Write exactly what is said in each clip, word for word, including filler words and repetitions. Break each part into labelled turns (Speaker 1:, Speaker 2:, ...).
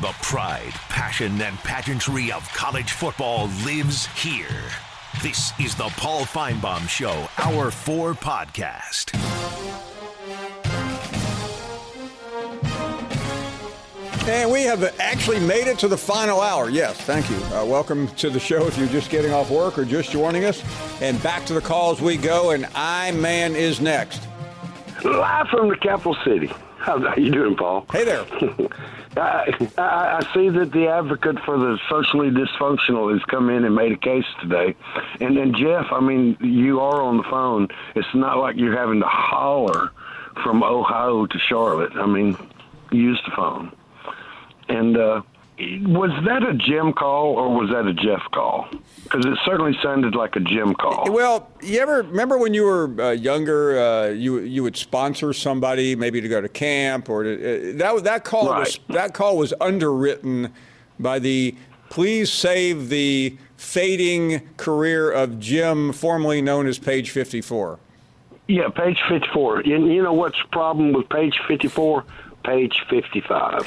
Speaker 1: The pride, passion, and pageantry of college football lives here. This is the Paul Finebaum Show, Hour four podcast.
Speaker 2: And we have actually made it to the final hour. Yes, thank you. Uh, welcome to the show if you're just getting off work or just joining us. And back to the calls we go, and I-Man is next.
Speaker 3: Live from the capital city. How are you doing, Paul?
Speaker 2: Hey there.
Speaker 3: I, I, I see that the advocate for the socially dysfunctional has come in and made a case today. And then, Jeff, I mean, you are on the phone. It's not like you're having to holler from Ohio to Charlotte. I mean, use the phone. And uh, was that a Jim call or was that a Jeff call? Because it certainly sounded like a Jim call.
Speaker 2: Well, you ever remember when you were uh, younger, uh, you you would sponsor somebody maybe to go to camp or to, uh, that that call
Speaker 3: right.
Speaker 2: was that call was underwritten by the please save the fading career of Jim, formerly known as Page fifty-four.
Speaker 3: Yeah, Page fifty-four. And you know what's the problem with Page fifty-four? Page fifty-five.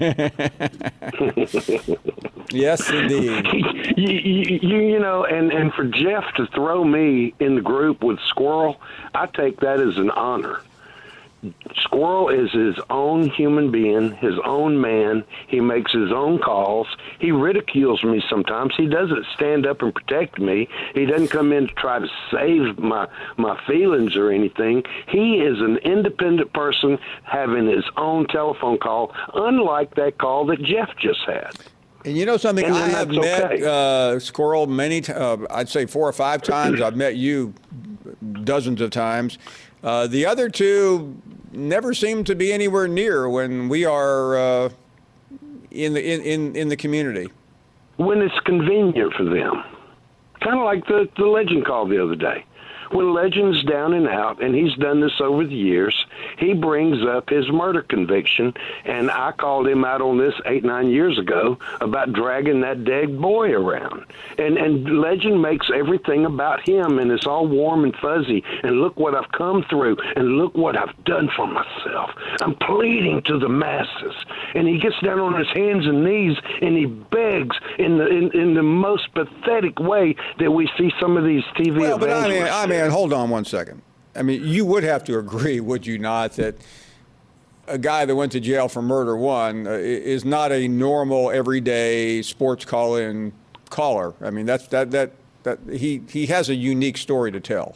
Speaker 2: Yes, indeed.
Speaker 3: you, you, you, you know, and, and for Jeff to throw me in the group with Squirrel, I take that as an honor. Squirrel is his own human being, his own man. He makes his own calls. He ridicules me sometimes. He doesn't stand up and protect me. He doesn't come in to try to save my, my feelings or anything. He is an independent person having his own telephone call, unlike that call that Jeff just had.
Speaker 2: And you know something,
Speaker 3: and
Speaker 2: I have met
Speaker 3: okay.
Speaker 2: uh, Squirrel many times, uh, I'd say four or five times. I've met you dozens of times. Uh, the other two never seem to be anywhere near when we are uh, in the in, in, in the community.
Speaker 3: When it's convenient for them. Kind of like the, the Legend call the other day. When Legend's down and out, and he's done this over the years, he brings up his murder conviction, and I called him out on this eight, nine years ago about dragging that dead boy around. And and Legend makes everything about him, and it's all warm and fuzzy, and look what I've come through, and look what I've done for myself. I'm pleading to the masses. And he gets down on his hands and knees, and he begs in the in, in the most pathetic way that we see some of these T V
Speaker 2: well,
Speaker 3: evangelists.
Speaker 2: But I mean, I mean, hold on one second. I mean, you would have to agree, would you not, that a guy that went to jail for murder one uh, is not a normal, everyday sports call-in caller. I mean, that's that that that he he has a unique story to tell.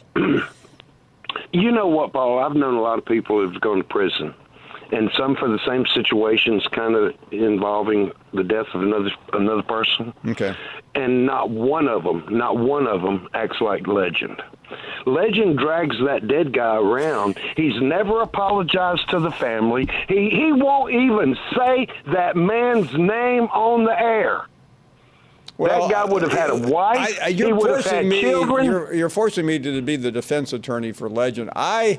Speaker 3: You know what, Paul? I've known a lot of people who've gone to prison, and some for the same situations, kind of involving the death of another another person.
Speaker 2: Okay.
Speaker 3: And not one of them, not one of them acts like Legend. Legend drags that dead guy around. He's never apologized to the family. He he won't even say that man's name on the air. Well, that guy would have had a wife.
Speaker 2: I, I, you're
Speaker 3: he would have
Speaker 2: forcing
Speaker 3: had
Speaker 2: me,
Speaker 3: children.
Speaker 2: You're, you're forcing me to be the defense attorney for Legend. I,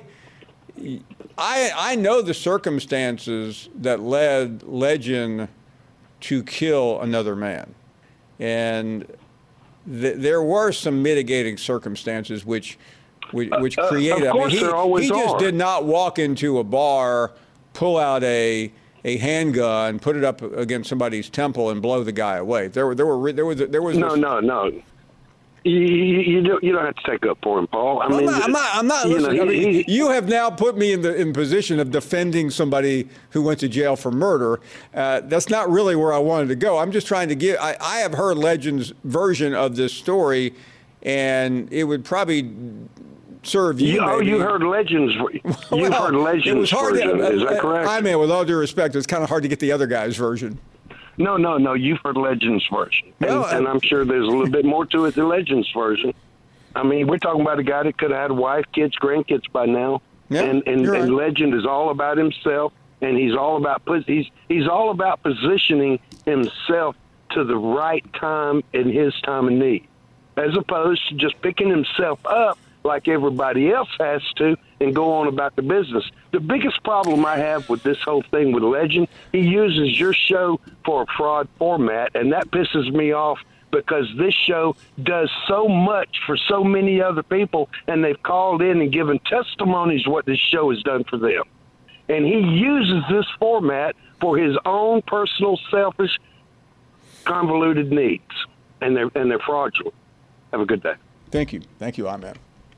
Speaker 2: I, I know the circumstances that led Legend to kill another man, and th- there were some mitigating circumstances which, which, which
Speaker 3: uh,
Speaker 2: created.
Speaker 3: Uh, of course
Speaker 2: I mean, he,
Speaker 3: there always
Speaker 2: he just
Speaker 3: are.
Speaker 2: did not walk into a bar, pull out a. a handgun, put it up against somebody's temple, and blow the guy away. There were, there were, there was, there was.
Speaker 3: No,
Speaker 2: this,
Speaker 3: no, no. You, you, you don't. You don't have to take up for him, Paul. I
Speaker 2: well,
Speaker 3: mean,
Speaker 2: I'm not. I'm not. I'm not
Speaker 3: you
Speaker 2: listen,
Speaker 3: know,
Speaker 2: I mean,
Speaker 3: he,
Speaker 2: you have now put me in the in position of defending somebody who went to jail for murder. Uh, that's not really where I wanted to go. I'm just trying to give. I, I have heard Legend's version of this story, and it would probably serve you.
Speaker 3: you oh,
Speaker 2: maybe.
Speaker 3: you heard Legends. You
Speaker 2: well,
Speaker 3: heard Legends
Speaker 2: it was hard
Speaker 3: version.
Speaker 2: To, uh,
Speaker 3: Is that correct?
Speaker 2: I mean, with all due respect, it's kind of hard to get the other guy's version.
Speaker 3: No, no, no. You've heard Legends version, and,
Speaker 2: Well,
Speaker 3: and I'm sure there's a little bit more to it than Legends version. I mean, we're talking about a guy that could have had a wife, kids, grandkids by now,
Speaker 2: Yeah,
Speaker 3: and and,
Speaker 2: you're right.
Speaker 3: and Legend is all about himself, and he's all about he's he's all about positioning himself to the right time in his time of need, as opposed to just picking himself up like everybody else has to and go on about the business. The biggest problem I have with this whole thing with Legend, he uses your show for a fraud format, and that pisses me off because this show does so much for so many other people, and they've called in and given testimonies what this show has done for them. And he uses this format for his own personal, selfish, convoluted needs. And they're, and they're fraudulent. Have a good day.
Speaker 2: Thank you. Thank you, Ahmed.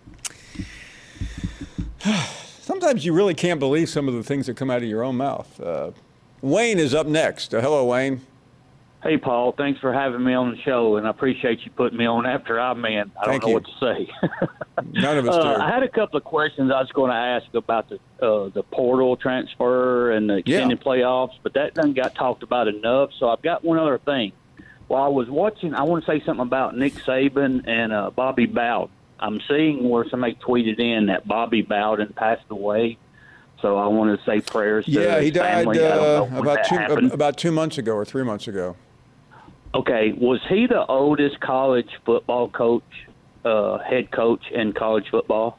Speaker 2: Sometimes you really can't believe some of the things that come out of your own mouth. Uh, Wayne is up next. Uh, hello, Wayne.
Speaker 4: Hey, Paul. Thanks for having me on the show, and I appreciate you putting me on after I man. I
Speaker 2: Thank
Speaker 4: don't know
Speaker 2: you.
Speaker 4: what to say.
Speaker 2: None of us do.
Speaker 4: Uh, I had a couple of questions I was going to ask about the uh, the portal transfer and the extended yeah. playoffs, but that doesn't got talked about enough. So I've got one other thing. While I was watching, I want to say something about Nick Saban and uh, Bobby Bowden. I'm seeing where somebody tweeted in that Bobby Bowden passed away. So I want to say prayers to
Speaker 2: yeah,
Speaker 4: his
Speaker 2: he died
Speaker 4: family.
Speaker 2: uh, about two
Speaker 4: happened.
Speaker 2: about two months ago or three months ago.
Speaker 4: Okay, was he the oldest college football coach, uh, head coach in college football?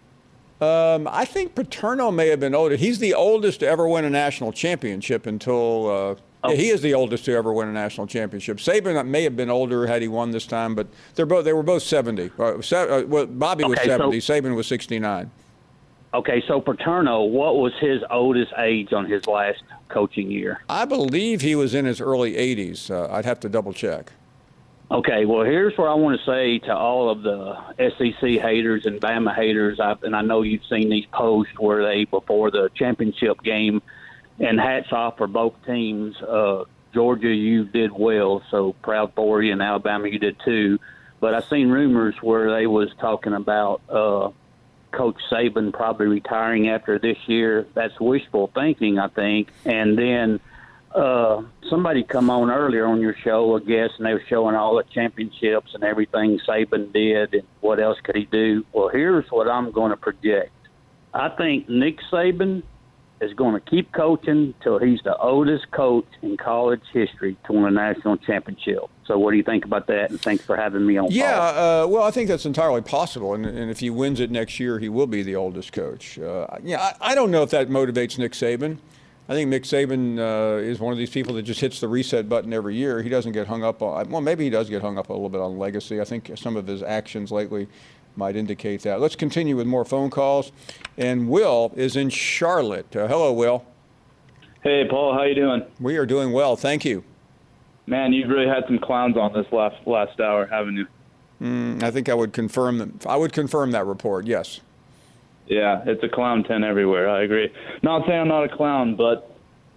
Speaker 2: Um, I think Paterno may have been older. He's the oldest to ever win a national championship until uh, oh. yeah, he is the oldest to ever win a national championship. Saban may have been older had he won this time, but they're both they were both seventy. Uh, se- uh, well, Bobby was okay, seventy. So, Saban was sixty-nine.
Speaker 4: Okay, so Paterno, what was his oldest age on his last coaching year?
Speaker 2: I believe he was in his early eighties. Uh, I'd have to double check.
Speaker 4: Okay, well, here's what I want to say to all of the S E C haters and Bama haters, I, and I know you've seen these posts where they, before the championship game, and hats off for both teams. Uh, Georgia, you did well, so proud for you, and Alabama, you did too. But I've seen rumors where they was talking about uh, Coach Saban probably retiring after this year. That's wishful thinking, I think. And then uh, somebody come on earlier on your show, I guess, and they were showing all the championships and everything Saban did and what else could he do. Well, here's what I'm going to project. I think Nick Saban is going to keep coaching till he's the oldest coach in college history to win a national championship. So what do you think about that? And thanks for having me on.
Speaker 2: Yeah, uh, well, I think that's entirely possible. And, and if he wins it next year, he will be the oldest coach. Uh, yeah, I, I don't know if that motivates Nick Saban. I think Nick Saban uh, is one of these people that just hits the reset button every year. He doesn't get hung up on, well, maybe he does get hung up a little bit on legacy. I think some of his actions lately might indicate that. Let's continue with more phone calls. And Will is in Charlotte. Uh, hello, Will.
Speaker 5: Hey, Paul. How you doing?
Speaker 2: We are doing well. Thank you.
Speaker 5: Man, you've really had some clowns on this last last hour, haven't you?
Speaker 2: Mm, I think I would confirm that. I would confirm that report. Yes.
Speaker 5: Yeah, it's a clown tent everywhere. I agree. Not saying I'm not a clown, but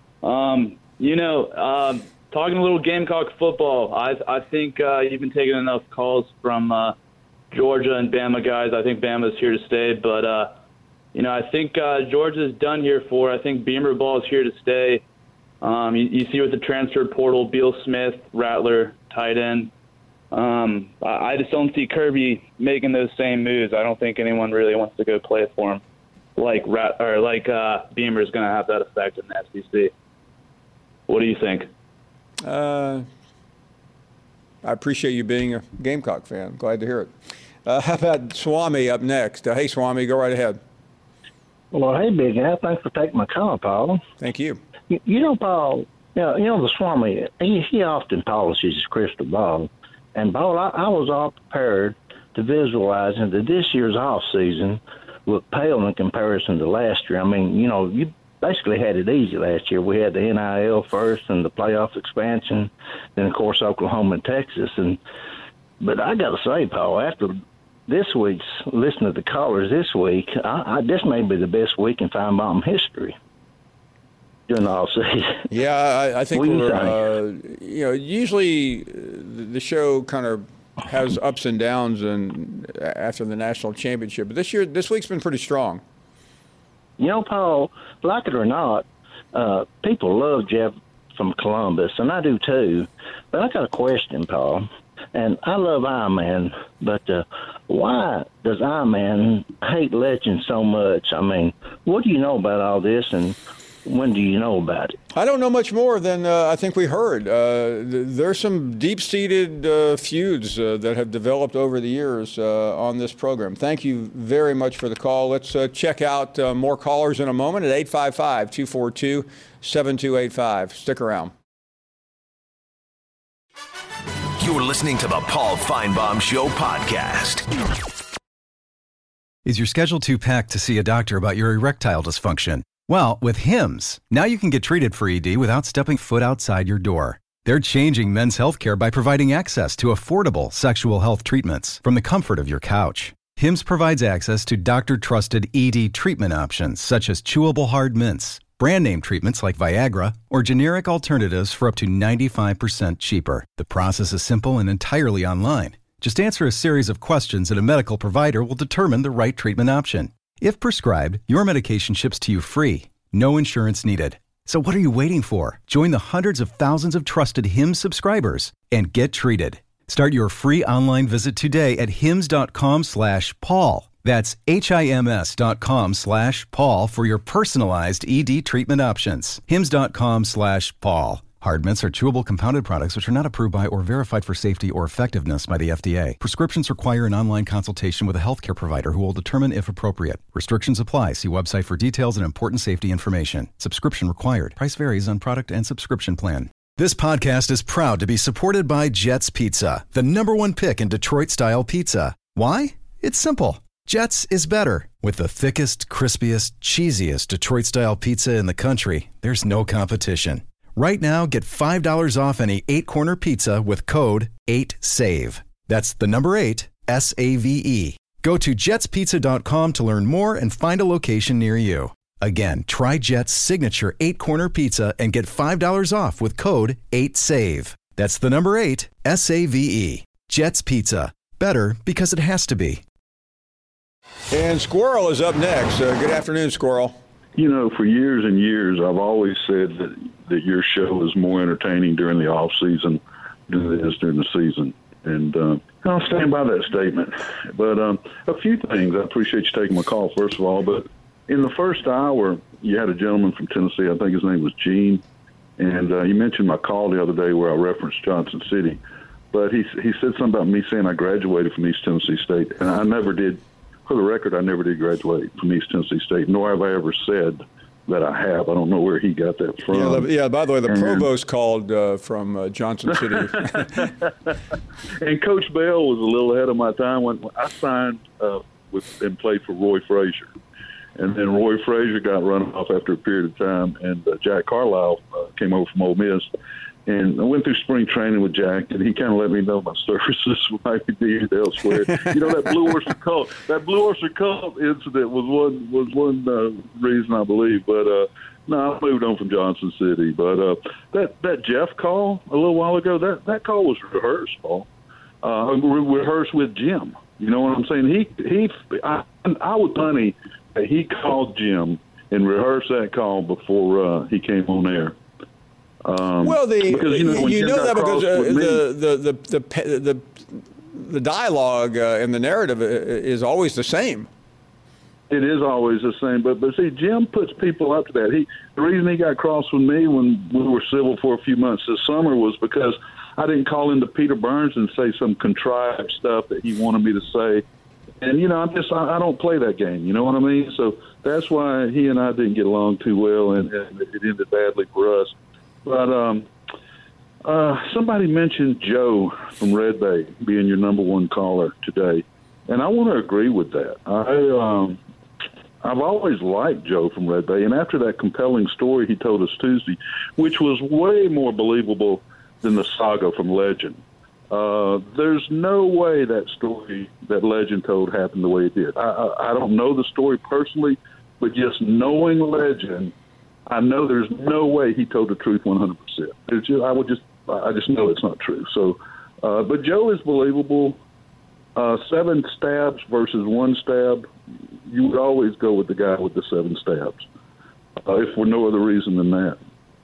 Speaker 5: um, you know, um, talking a little Gamecock football. I I think uh, you've been taking enough calls from uh, Georgia and Bama guys. I think Bama's here to stay, but uh, you know, I think uh, Georgia's done here for. I think Beamer ball is here to stay. Um, you, you see with the transfer portal, Beal Smith, Rattler, tight end. Um, I, I just don't see Kirby making those same moves. I don't think anyone really wants to go play for him like Rat or like uh, Beamer is going to have that effect in the S E C. What do you think?
Speaker 2: Uh, I appreciate you being a Gamecock fan. Glad to hear it. Uh, how about Swami up next? Uh, hey, Swami, go right ahead.
Speaker 6: Well, hey, Big Al, thanks for taking my call, Paul.
Speaker 2: Thank you.
Speaker 6: You, you know, Paul, you know, you know the Swami, he, he often polishes his crystal ball. And, Paul, I, I was all prepared to visualize into this year's off season would pale in comparison to last year. I mean, you know, you basically had it easy last year. We had the N I L first and the playoff expansion, then, of course, Oklahoma and Texas. And But I got to say, Paul, after this week's, listening to the callers this week, I, I, this may be the best week in Feinbaum history during the all season.
Speaker 2: Yeah, I, I think we're, uh, you know, usually the show kind of has ups and downs and after the national championship. But this year, this week's been pretty strong.
Speaker 6: You know, Paul, like it or not, uh, people love Jeff from Columbus, and I do too. But I got a question, Paul. And I love Iron Man, but uh, why does Iron Man hate Legend so much? I mean, what do you know about all this, and when do you know about it?
Speaker 2: I don't know much more than uh, I think we heard. Uh, th- there's some deep-seated uh, feuds uh, that have developed over the years uh, on this program. Thank you very much for the call. Let's uh, check out uh, more callers in a moment at eight five five, two four two, seven two eight five. Stick around.
Speaker 1: You're listening to the Paul Feinbaum Show podcast.
Speaker 7: Is your schedule too packed to see a doctor about your erectile dysfunction? Well, with Hims, now you can get treated for E D without stepping foot outside your door. They're changing men's healthcare by providing access to affordable sexual health treatments from the comfort of your couch. Hims provides access to doctor-trusted E D treatment options such as chewable hard mints, brand name treatments like Viagra, or generic alternatives for up to ninety-five percent cheaper. The process is simple and entirely online. Just answer a series of questions and a medical provider will determine the right treatment option. If prescribed, your medication ships to you free. No insurance needed. So what are you waiting for? Join the hundreds of thousands of trusted Hims subscribers and get treated. Start your free online visit today at hims.com slash Paul. That's H-I-M-S dot com slash Paul for your personalized E D treatment options. Hims.com slash Paul. Hard mints are chewable compounded products which are not approved by or verified for safety or effectiveness by the F D A. Prescriptions require an online consultation with a healthcare provider who will determine if appropriate. Restrictions apply. See website for details and important safety information. Subscription required. Price varies on product and subscription plan. This podcast is proud to be supported by Jets Pizza, the number one pick in Detroit-style pizza. Why? It's simple. Jets is better. With the thickest, crispiest, cheesiest Detroit-style pizza in the country, there's no competition. Right now, get five dollars off any eight-corner pizza with code eight save. That's the number eight, S A V E. Go to jets pizza dot com to learn more and find a location near you. Again, try Jet's signature eight-corner pizza and get five dollars off with code eight save. That's the number eight, S A V E. Jet's Pizza. Better because it has to be.
Speaker 2: And Squirrel is up next. Uh, good afternoon, Squirrel.
Speaker 8: You know, for years and years, I've always said that, that your show is more entertaining during the off season than it is during the season. And uh, I'll stand by that statement. But um, a few things. I appreciate you taking my call, first of all. But in the first hour, you had a gentleman from Tennessee. I think his name was Gene. And uh, you mentioned my call the other day where I referenced Johnson City. But he, he said something about me saying I graduated from East Tennessee State. And I never did. For the record, I never did graduate from East Tennessee State, nor have I ever said that I have. I don't know where he got that from.
Speaker 2: Yeah, the, yeah by the way, the and, provost called uh, from uh, Johnson City.
Speaker 8: And Coach Bell was a little ahead of my time when I signed uh, with and played for Roy Frazier. And then Roy Frazier got run off after a period of time, and uh, Jack Carlisle uh, came over from Ole Miss. And I went through spring training with Jack, and he kind of let me know my services might be needed elsewhere. You know, that Blue Oyster Cult, that Blue Oyster Cult incident was one was one uh, reason I believe. But uh, no, I moved on from Johnson City. But uh, that that Jeff call a little while ago, that that call was rehearsed, Paul. Uh, re- rehearsed with Jim. You know what I'm saying? He he, I, I would money that he called Jim and rehearsed that call before uh, he came on air. Um,
Speaker 2: well, the
Speaker 8: because, you know,
Speaker 2: you know that because uh, the, the, the the the the dialogue uh, and the narrative is always the same.
Speaker 8: It is always the same, but but see, Jim puts people up to that. He the reason he got cross with me when we were civil for a few months this summer was because I didn't call into Peter Burns and say some contrived stuff that he wanted me to say. And, you know, I'm just, I, I don't play that game. You know what I mean? So that's why he and I didn't get along too well, and, and it ended badly for us. But um, uh, somebody mentioned Joe from Red Bay being your number one caller today, and I want to agree with that. I, um, I've always liked Joe from Red Bay, and after that compelling story he told us Tuesday, which was way more believable than the saga from Legend, uh, there's no way that story that Legend told happened the way it did. I, I, I don't know the story personally, but just knowing Legend, I know there's no way he told the truth one hundred percent. It's just, I would just, I just know it's not true. So, uh, but Joe is believable. Uh, seven stabs versus one stab, you would always go with the guy with the seven stabs, uh, if for no other reason than that.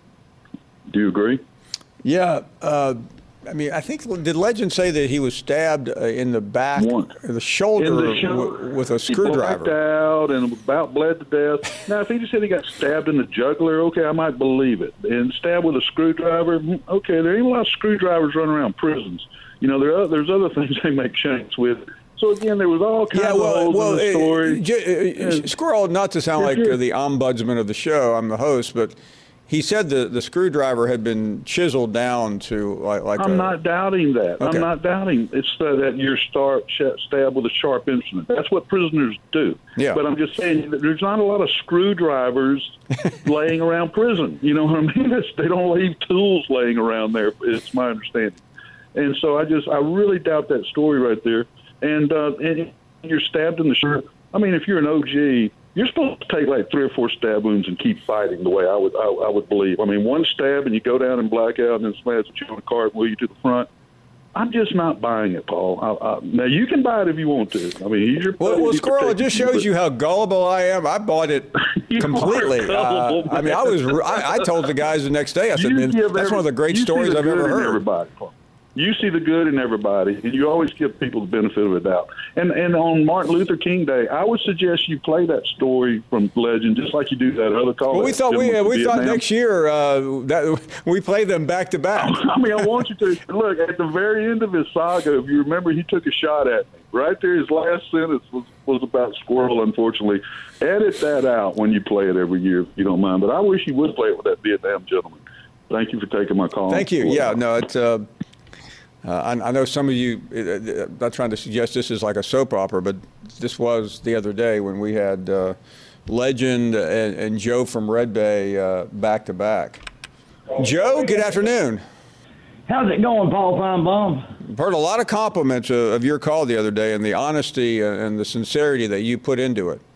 Speaker 8: Do you agree?
Speaker 2: Yeah. Uh, I mean, I think, did Legend say that he was stabbed uh, in the back,
Speaker 8: One.
Speaker 2: the shoulder,
Speaker 8: in the shoulder
Speaker 2: w- with a screwdriver?
Speaker 8: He blacked out and about bled to death. Now, if he just said he got stabbed in the jugular, okay, I might believe it. And stabbed with a screwdriver, okay, there ain't a lot of screwdrivers running around prisons. You know, there are, there's other things they make shanks with. So, again, there was all kinds
Speaker 2: yeah, well,
Speaker 8: of holes
Speaker 2: well,
Speaker 8: in the story.
Speaker 2: Uh, J- uh, Squirrel, not to sound like uh, the ombudsman of the show, I'm the host, but he said the, the screwdriver had been chiseled down to like like.
Speaker 8: I'm
Speaker 2: a,
Speaker 8: not doubting that.
Speaker 2: Okay.
Speaker 8: I'm not doubting it's uh, that you're start, stabbed with a sharp instrument. That's what prisoners do.
Speaker 2: Yeah.
Speaker 8: But I'm just saying that there's not a lot of screwdrivers laying around prison. You know what I mean? It's, they don't leave tools laying around there. It's my understanding. And so I just I really doubt that story right there. And uh, and you're stabbed in the shirt. I mean, if you're an O G, you're supposed to take like three or four stab wounds and keep fighting. The way I would I, I would believe. I mean, one stab and you go down and black out, and then somebody puts you on a cart and wheel you to the front. I'm just not buying it, Paul. I, I, now you can buy it if you want to. I mean, he's your
Speaker 2: well, well Squirrel, it just shows you how gullible I am. I bought it completely. Uh, I mean, I was I, I told the guys the next day. I said, man, that's every, one of the great stories the I've ever heard.
Speaker 8: Everybody, Paul. You see the good in everybody, and you always give people the benefit of the doubt. And and on Martin Luther King Day, I would suggest you play that story from Legend, just like you do that other call.
Speaker 2: Well, we thought we we Vietnam. thought next year uh, that we play them back to back.
Speaker 8: I mean, I want you to look at the very end of his saga. If you remember, he took a shot at me right there. His last sentence was was about Squirrel. Unfortunately, edit that out when you play it every year, if you don't mind. But I wish you would play it with that Vietnam gentleman. Thank you for taking my call.
Speaker 2: Thank you. Yeah, no, it's. Uh, Uh, I, I know some of you, uh, I'm not trying to suggest this is like a soap opera, but this was the other day when we had uh, Legend and, and Joe from Red Bay uh, back to back. Joe, good afternoon.
Speaker 9: How's it going, Paul Finebaum?
Speaker 2: I've heard a lot of compliments of, of your call the other day and the honesty and the sincerity that you put into it.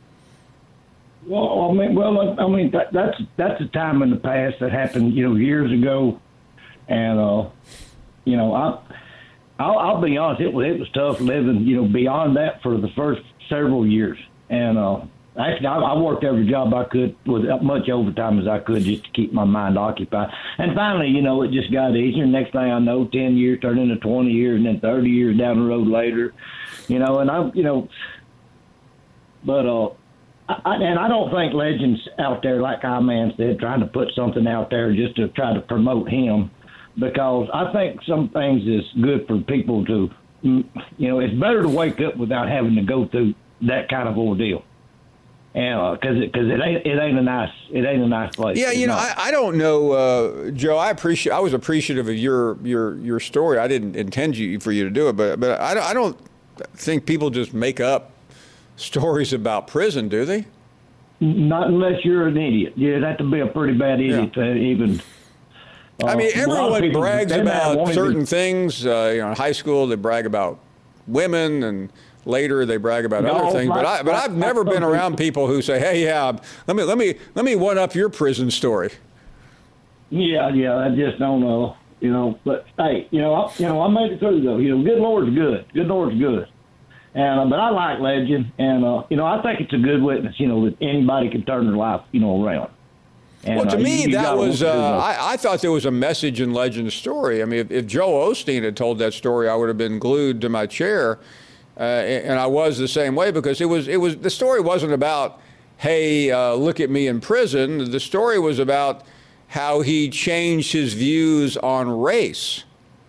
Speaker 9: Well, I mean, well, I mean that, that's that's a time in the past that happened, you know, years ago, and uh, you know, I. I'll, I'll be honest. It was it was tough living, you know, beyond that for the first several years. And uh, actually, I, I worked every job I could with as much overtime as I could just to keep my mind occupied. And finally, you know, it just got easier. Next thing I know, ten years turned into twenty years, and then thirty years down the road later, you know. And I, you know, but uh, I, and I don't think Legend's out there like I-Man said, trying to put something out there just to try to promote him. Because I think some things is good for people to, you know, it's better to wake up without having to go through that kind of ordeal. And because uh, it, cause it ain't it ain't a nice it ain't a nice place.
Speaker 2: Yeah, you
Speaker 9: it's
Speaker 2: know, I, I don't know, uh, Joe. I appreciate. I was appreciative of your your your story. I didn't intend you for you to do it, but but I don't, I don't think people just make up stories about prison, do they?
Speaker 9: Not unless you're an idiot. You'd have to be a pretty bad idiot yeah. to even.
Speaker 2: I mean, everyone
Speaker 9: people,
Speaker 2: brags about certain
Speaker 9: to...
Speaker 2: things. Uh, you know, in high school, they brag about women, and later they brag about
Speaker 9: no,
Speaker 2: other things.
Speaker 9: my,
Speaker 2: but I, but
Speaker 9: my,
Speaker 2: I've never been around people who say, "Hey, yeah, let me let me let me one up your prison story."
Speaker 9: Yeah, yeah, I just don't know, you know. But hey, you know, I, you know, I made it through though. You know, good Lord's good. Good Lord's good. And uh, but I like Legend, and uh, you know, I think it's a good witness. You know, that anybody can turn their life, you know, around. And,
Speaker 2: well, to
Speaker 9: uh,
Speaker 2: me,
Speaker 9: you, you
Speaker 2: that was, uh,
Speaker 9: I,
Speaker 2: I, I thought there was a message in Legend's story. I mean, if, if Joel Osteen had told that story, I would have been glued to my chair. Uh, and, and I was the same way because it was, it was, the story wasn't about, hey, uh, look at me in prison. The story was about how he changed his views on race.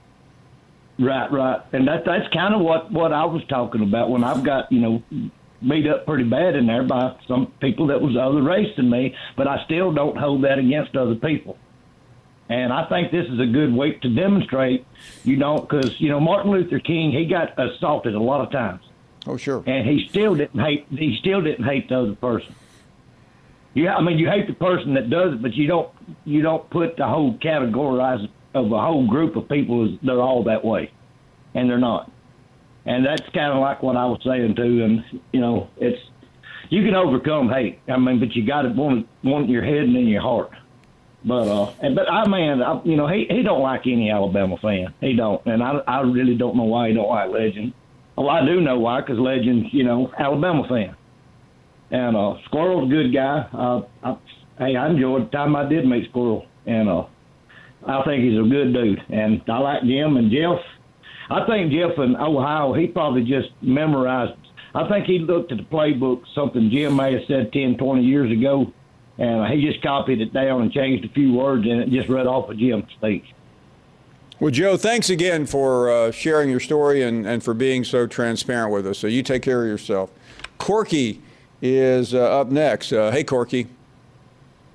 Speaker 9: Right, right. And that, that's kind of what, what I was talking about when I've got, you know, beat up pretty bad in there by some people that was other race than me, but I still don't hold that against other people. And I think this is a good week to demonstrate you don't, because, you know, Martin Luther King, he got assaulted a lot of times.
Speaker 2: Oh, sure.
Speaker 9: And he still didn't hate, he still didn't hate the other person. Yeah, I mean, you hate the person that does it, but you don't, you don't put the whole categorize of a whole group of people as they're all that way, and they're not. And that's kind of like what I was saying too. And you know, it's you can overcome hate. I mean, but you got to want want your head and in your heart. But uh, and, but I man, I, you know, he he don't like any Alabama fan. He don't, and I I really don't know why he don't like Legend. Well, I do know why, because Legend's, you know, Alabama fan. And uh, Squirrel's a good guy. Uh, I, hey, I enjoyed the time I did meet Squirrel, and uh, I think he's a good dude. And I like Jim and Jeff. I think Jeff in Ohio, he probably just memorized. I think he looked at the playbook, something Jim may have said ten, twenty years ago, and he just copied it down and changed a few words in it, just read off of Jim's speech.
Speaker 2: Well, Joe, thanks again for uh, sharing your story and, and for being so transparent with us. So you take care of yourself. Corky is uh, up next. Uh, hey, Corky.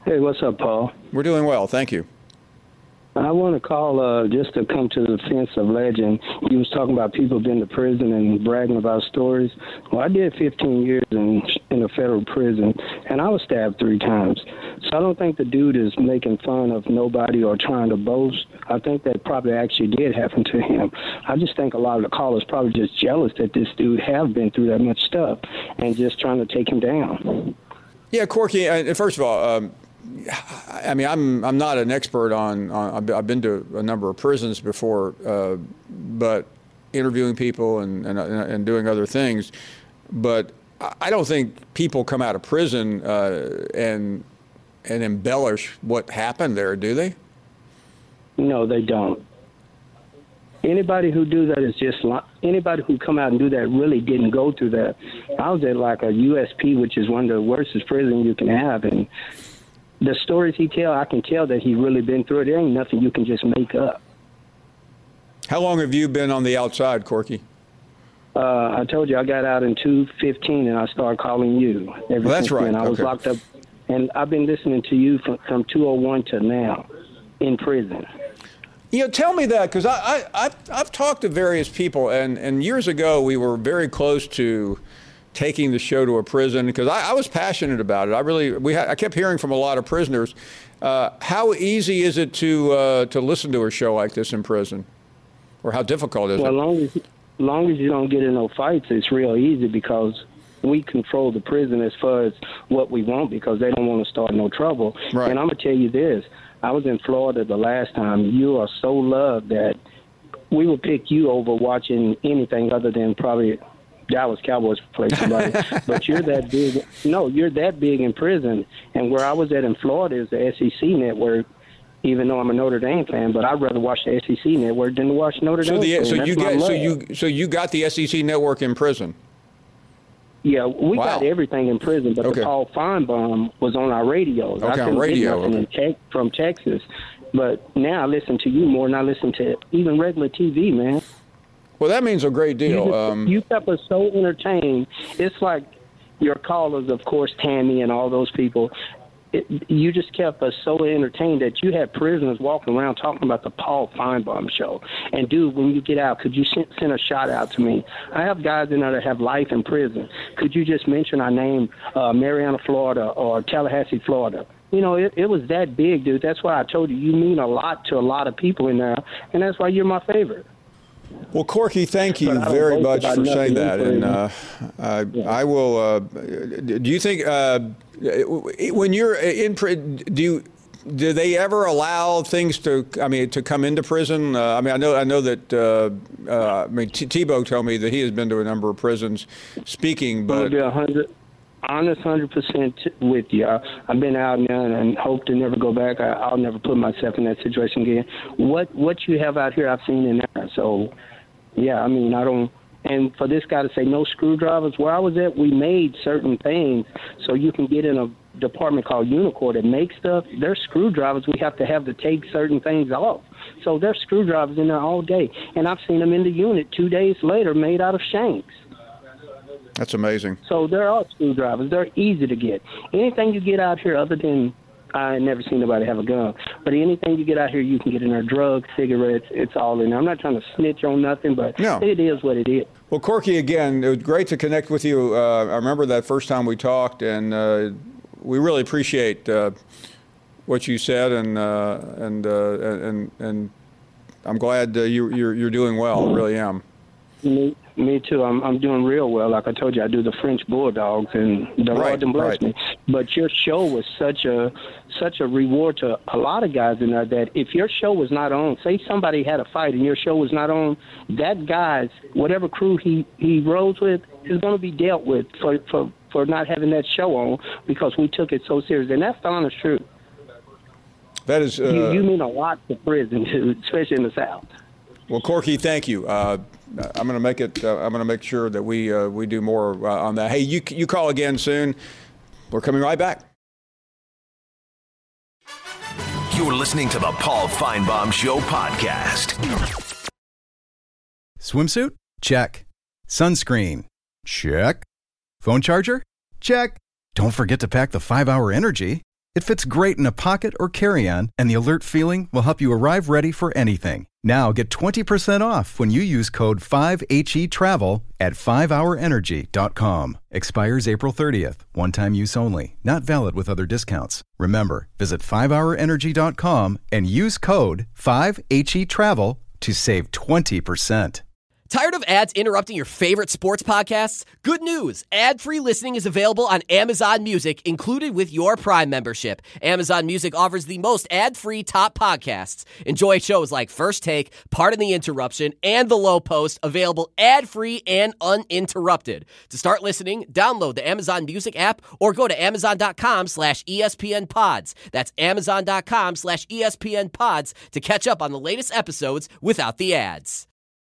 Speaker 10: Hey, what's up, Paul?
Speaker 2: We're doing well, thank you.
Speaker 10: I want to call uh, just to come to the defense of Legend. You was talking about people being to prison and bragging about stories. Well, I did fifteen years in in a federal prison, and I was stabbed three times. So I don't think the dude is making fun of nobody or trying to boast. I think that probably actually did happen to him. I just think a lot of the callers probably just jealous that this dude have been through that much stuff and just trying to take him down.
Speaker 2: Yeah, Corky, uh, first of all, um, I mean, I'm I'm not an expert on, on I've been to a number of prisons before, uh, but interviewing people and, and and doing other things. But I don't think people come out of prison uh, and and embellish what happened there, do they?
Speaker 10: No, they don't. Anybody who do that is just li- anybody who come out and do that really didn't go through that. I was at like a U S P, which is one of the worstest prisons you can have, and the stories he tell, I can tell that he really been through it. There ain't nothing you can just make up.
Speaker 2: How long have you been on the outside, Corky?
Speaker 10: Uh, I told you I got out in two fifteen, and I started calling you. Ever
Speaker 2: well, that's
Speaker 10: since
Speaker 2: right.
Speaker 10: then. I
Speaker 2: okay.
Speaker 10: was locked up, and I've been listening to you from, from two oh one to now in prison.
Speaker 2: You know, tell me that, because I, I, I've, I've talked to various people, and, and years ago we were very close to taking the show to a prison, because I, I was passionate about it. I really, we ha- I kept hearing from a lot of prisoners. Uh, how easy is it to uh, to listen to a show like this in prison, or how difficult is
Speaker 10: well,
Speaker 2: it?
Speaker 10: Well, long as long as you don't get in no fights, it's real easy because we control the prison as far as what we want because they don't want to start no trouble.
Speaker 2: Right.
Speaker 10: And I'm gonna tell you this: I was in Florida the last time. You are so loved that we will pick you over watching anything other than probably Dallas Cowboys play somebody. But you're that big. No, you're that big in prison. And where I was at in Florida is the S E C network. Even though I'm a Notre Dame fan, but I'd rather watch the S E C network than to watch Notre
Speaker 2: so
Speaker 10: Dame.
Speaker 2: The, so
Speaker 10: That's
Speaker 2: you get
Speaker 10: my
Speaker 2: so
Speaker 10: love.
Speaker 2: you so you got the S E C network in prison.
Speaker 10: Yeah, we
Speaker 2: Wow.
Speaker 10: got everything in prison, but
Speaker 2: Okay.
Speaker 10: the Paul Feinbaum was on our radios.
Speaker 2: Okay,
Speaker 10: I
Speaker 2: on
Speaker 10: couldn't
Speaker 2: radio,
Speaker 10: get nothing in tech, from Texas. But now I listen to you more than I listen to even regular T V, man.
Speaker 2: Well, that means a great
Speaker 10: You,
Speaker 2: deal.
Speaker 10: just,
Speaker 2: Um,
Speaker 10: you kept us so entertained. It's like your callers, of course, Tammy and all those people. It, you just kept us so entertained that you had prisoners walking around talking about the Paul Feinbaum show. And, dude, when you get out, could you send, send a shout out to me? I have guys in there that have life in prison. Could you just mention our name, uh, Mariana, Florida, or Tallahassee, Florida? You know, it, it was that big, dude. That's why I told you, you mean a lot to a lot of people in there, and that's why you're my favorite.
Speaker 2: Well, Corky, thank you
Speaker 10: But I don't
Speaker 2: very
Speaker 10: boast
Speaker 2: much
Speaker 10: about
Speaker 2: for saying
Speaker 10: nothing
Speaker 2: that.
Speaker 10: in
Speaker 2: And uh, uh,
Speaker 10: Yeah.
Speaker 2: I will. Uh, do you think uh, when you're in prison, do you, do they ever allow things to? I mean, to come into prison? Uh, I mean, I know. I know that. Uh, uh, I mean, T- Tebow told me that he has been to a number of prisons, speaking.
Speaker 10: I'm
Speaker 2: But
Speaker 10: gonna be a hundred, honest, hundred percent with you. I, I've been out now and hope to never go back. I, I'll never put myself in that situation again. What what you have out here, I've seen in there. So, yeah, I mean, I don't. And for this guy to say no screwdrivers, where I was at, we made certain things so you can get in a department called Unicore that makes stuff. There's screwdrivers we have to have to take certain things off. So there's screwdrivers in there all day. And I've seen them in the unit two days later made out of shanks.
Speaker 2: that's amazing.
Speaker 10: So there are screwdrivers. They're easy to get. Anything you get out here other than I never seen nobody have a gun. But anything you get out here, you can get in there. Drugs, cigarettes, it's all in there. I'm not trying to snitch on nothing, but
Speaker 2: No.
Speaker 10: it is what it is.
Speaker 2: Well, Corky, again, it was great to connect with you. Uh, I remember that first time we talked, and uh, we really appreciate uh, what you said, and uh, and, uh, and and I'm glad uh, you, you're you're doing well. I really am.
Speaker 10: Me, me too. I'm I'm doing real well. Like I told you, I do the French Bulldogs, and the
Speaker 2: Right,
Speaker 10: Lord done bless
Speaker 2: right.
Speaker 10: me. But your show was such a such a reward to a lot of guys in there that if your show was not on, say somebody had a fight and your show was not on, that guy's whatever crew he he rose with is going to be dealt with for for for not having that show on because we took it so serious, and that's the honest truth.
Speaker 2: That is. Uh,
Speaker 10: you, you mean a lot to prison, too, especially in the South.
Speaker 2: Well, Corky, thank you. Uh, I'm going to make it. Uh, I'm going to make sure that we uh, we do more uh, on that. Hey, you you call again soon. We're coming right back.
Speaker 1: You're listening to the Paul Feinbaum Show podcast.
Speaker 7: Swimsuit? Check. Sunscreen? Check. Phone charger? Check. Don't forget to pack the five hour Energy. It fits great in a pocket or carry-on, and the alert feeling will help you arrive ready for anything. Now get twenty percent off when you use code five H E travel at five hour energy dot com. Expires April thirtieth. One-time use only. Not valid with other discounts. Remember, visit five hour energy dot com and use code five H E travel to save twenty percent.
Speaker 11: Tired of ads interrupting your favorite sports podcasts? Good news! Ad-free listening is available on Amazon Music, included with your Prime membership. Amazon Music offers the most ad-free top podcasts. Enjoy shows like First Take, Pardon the Interruption, and The Low Post, available ad-free and uninterrupted. To start listening, download the Amazon Music app or go to amazon.com slash ESPN pods. That's amazon.com slash ESPN pods to catch up on the latest episodes without the ads.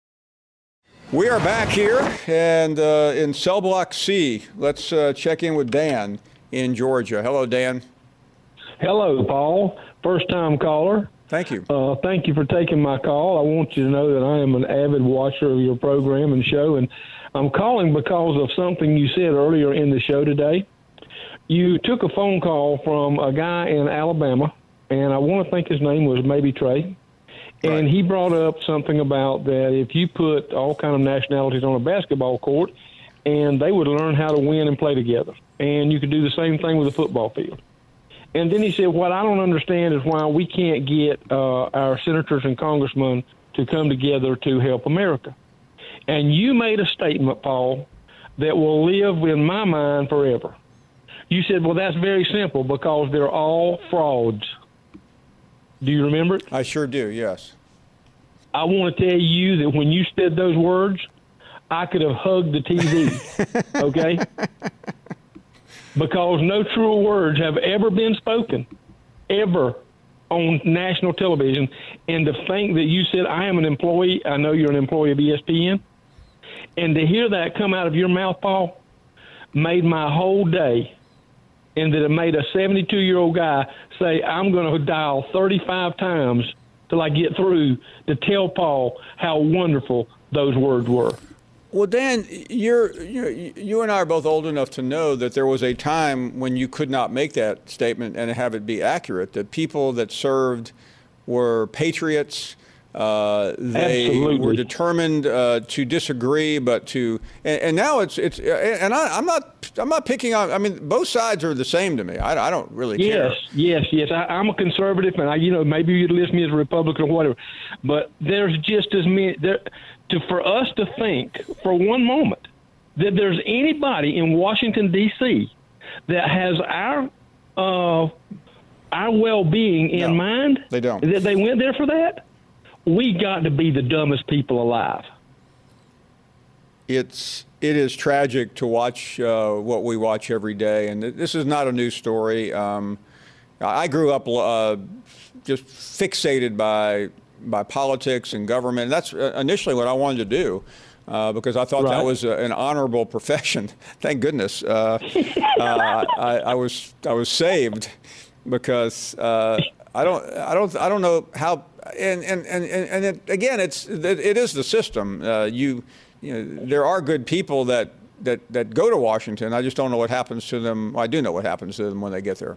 Speaker 2: We are back here and uh, in Cell Block C. Let's uh, check in with Dan in Georgia. Hello, Dan.
Speaker 12: Hello, Paul. First-time caller.
Speaker 2: Thank you.
Speaker 12: Uh, thank you for taking my call. I want you to know that I am an avid watcher of your program and show, and I'm calling because of something you said earlier in the show today. You took a phone call from a guy in Alabama, and I want to think his name was maybe Trey. And he brought up something about that if you put all kind of nationalities on a basketball court, and they would learn how to win and play together. And you could do the same thing with a football field. And then he said, what I don't understand is why we can't get uh, our senators and congressmen to come together to help America. And you made a statement, Paul, that will live in my mind forever. You said, well, that's very simple because they're all frauds. Do you remember it?
Speaker 2: I sure do, yes.
Speaker 12: I want to tell you that when you said those words, I could have hugged the T V, okay? Because no truer words have ever been spoken, ever, on national television. And to think that you said, I am an employee, I know you're an employee of E S P N, and to hear that come out of your mouth, Paul, made my whole day. And that it made a seventy-two-year-old guy say, I'm going to dial thirty-five times till I get through to tell Paul how wonderful those words were.
Speaker 2: Well, Dan, you're, you're, you and I are both old enough to know that there was a time when you could not make that statement and have it be accurate, that people that served were patriots. Uh, they
Speaker 12: Absolutely.
Speaker 2: were determined uh, to disagree, but to and, and now it's it's and I, I'm not I'm not picking on. I mean, both sides are the same to me. I, I don't really care.
Speaker 12: Yes, yes, yes. I, I'm a conservative, and I, you know, maybe you'd list me as a Republican or whatever. But there's just as many there to for us to think for one moment that there's anybody in Washington D C that has our uh, our well-being in
Speaker 2: No,
Speaker 12: mind.
Speaker 2: they don't.
Speaker 12: That they went there for that. We got to be the dumbest people alive.
Speaker 2: It's it is tragic to watch uh, what we watch every day, and this is not a new story. Um, I grew up uh, just fixated by by politics and government. That's initially what I wanted to do uh, because I thought
Speaker 12: Right.
Speaker 2: that was a, an honorable profession. Thank goodness uh, uh, I, I was I was saved because uh, I don't I don't I don't know how. And and and and it, again, it's it is the system. Uh, you, you know, there are good people that, that that go to Washington. I just don't know what happens to them. I do know what happens to them when they get there.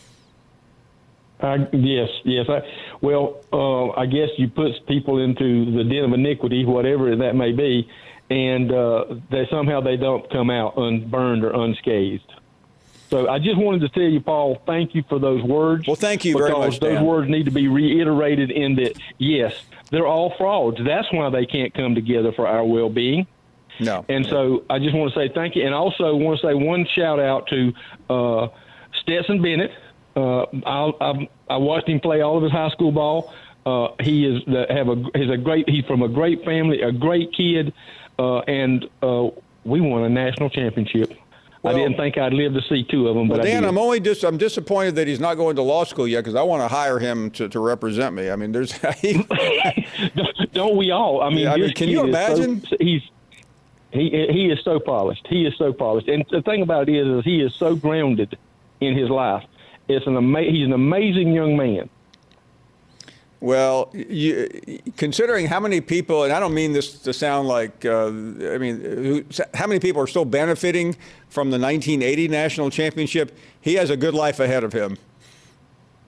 Speaker 12: Uh, yes, yes. I, well, uh, I guess you put people into the den of iniquity, whatever that may be, and uh, they somehow they don't come out unburned or unscathed. So I just wanted to tell you, Paul, thank you for those words.
Speaker 2: Well, thank you very much,
Speaker 12: Because those
Speaker 2: Dan.
Speaker 12: words need to be reiterated in that, yes, they're all frauds. That's why they can't come together for our well-being.
Speaker 2: No.
Speaker 12: And so I just want to say thank you. And also want to say one shout-out to uh, Stetson Bennett. Uh, I, I, I watched him play all of his high school ball. Uh, he is the, have a he's a great he's from a great family, a great kid, uh, and uh, we won a national championship.
Speaker 2: Well,
Speaker 12: I didn't think I'd live to see two of them,
Speaker 2: Well,
Speaker 12: but
Speaker 2: Dan,
Speaker 12: I did.
Speaker 2: I'm only dis- I'm disappointed that he's not going to law school yet because I want to hire him to, to represent me. I mean, there's
Speaker 12: don't we all? I mean,
Speaker 2: Yeah, I mean,
Speaker 12: this
Speaker 2: can you
Speaker 12: kid is so-
Speaker 2: imagine?
Speaker 12: he's he he is so polished. He is so polished, and the thing about it is, is he is so grounded in his life. It's an ama- he's an amazing young man.
Speaker 2: Well, you, considering how many people, and I don't mean this to sound like, uh, I mean, who, how many people are still benefiting from the nineteen eighty national championship, he has a good life ahead of him.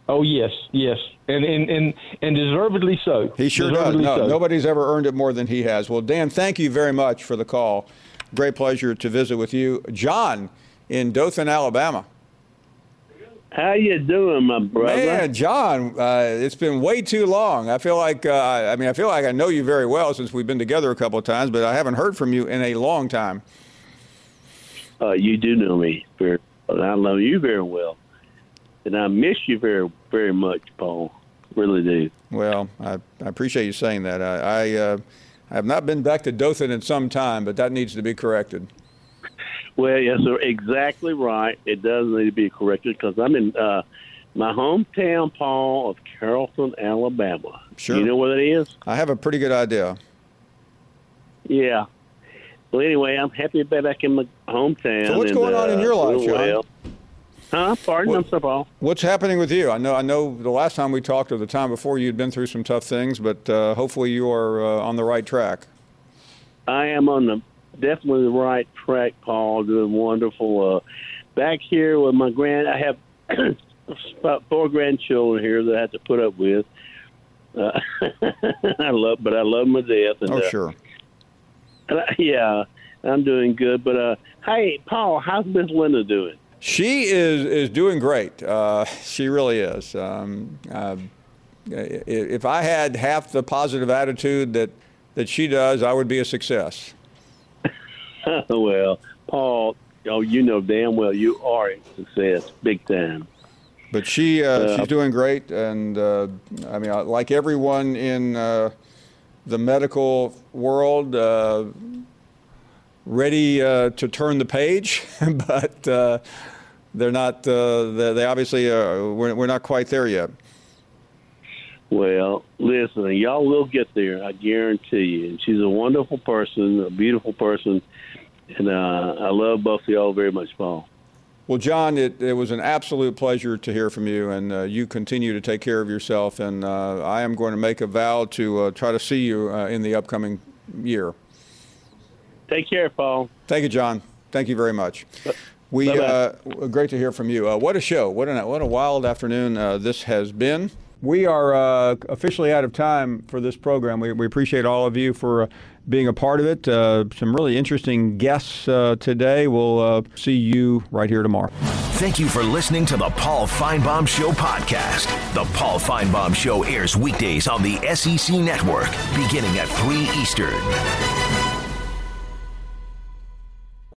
Speaker 12: Oh, yes, yes, and and and, and deservedly so.
Speaker 2: He sure does. No, so. Nobody's ever earned it more than he has. Well, Dan, thank you very much for the call. Great pleasure to visit with you. John in Dothan, Alabama.
Speaker 13: How you doing, my brother?
Speaker 2: Man, John, uh, it's been way too long. I feel like, uh, I mean, I feel like I know you very well since we've been together a couple of times, but I haven't heard from you in a long time.
Speaker 13: Uh, you do know me very well. I know you very well. And I miss you very, very much, Paul. Really do.
Speaker 2: Well, I, I appreciate you saying that. I, I, uh, I have not been back to Dothan in some time, but that needs to be corrected.
Speaker 13: Well, yes, sir, exactly right. It does need to be corrected because I'm in uh, my hometown, Paul, of Carrollton, Alabama.
Speaker 2: Sure.
Speaker 13: You know where that is?
Speaker 2: I have a pretty good idea.
Speaker 13: Yeah. Well, anyway, I'm happy to be back in my hometown.
Speaker 2: So what's
Speaker 13: and,
Speaker 2: going on
Speaker 13: uh,
Speaker 2: in your life, John?
Speaker 13: Well. Huh? Pardon?
Speaker 2: What,
Speaker 13: I'm sorry, Paul.
Speaker 2: What's happening with you? I know I know the last time we talked or the time before you'd been through some tough things, but uh, hopefully you are uh, on the right track.
Speaker 13: I am on the definitely the right track, Paul, doing wonderful. Uh, back here with my grand, I have about four grandchildren here that I have to put up with. Uh, I love, but I love them to death. And,
Speaker 2: oh,
Speaker 13: uh,
Speaker 2: sure.
Speaker 13: Uh, yeah, I'm doing good. But uh, hey, Paul, how's Miss Linda doing?
Speaker 2: She is is doing great. Uh, she really is. Um, uh, if I had half the positive attitude that, that she does, I would be a success.
Speaker 13: Well, Paul, oh, you know damn well you are a success, big time.
Speaker 2: But she uh,
Speaker 13: uh,
Speaker 2: she's doing great, and uh, I mean, like everyone in uh, the medical world, uh, ready uh, to turn the page, but uh, they're not. Uh, they, they obviously uh, we're, we're not quite there yet.
Speaker 13: Well, listen, y'all will get there, I guarantee you. And she's a wonderful person, a beautiful person, and uh, I love both of y'all very much, Paul.
Speaker 2: Well, John, it, it was an absolute pleasure to hear from you, and uh, you continue to take care of yourself, and uh, I am going to make a vow to uh, try to see you uh, in the upcoming year.
Speaker 13: Take care, Paul.
Speaker 2: Thank you, John. Thank you very much. We uh, great to hear from you. Uh, what a show. What a, what a wild afternoon uh, this has been. We are uh, officially out of time for this program. We, we appreciate all of you for uh, being a part of it. Uh, some really interesting guests uh, today. We'll uh, see you right here tomorrow.
Speaker 1: Thank you for listening to the Paul Finebaum Show podcast. The Paul Finebaum Show airs weekdays on the S E C Network, beginning at three Eastern.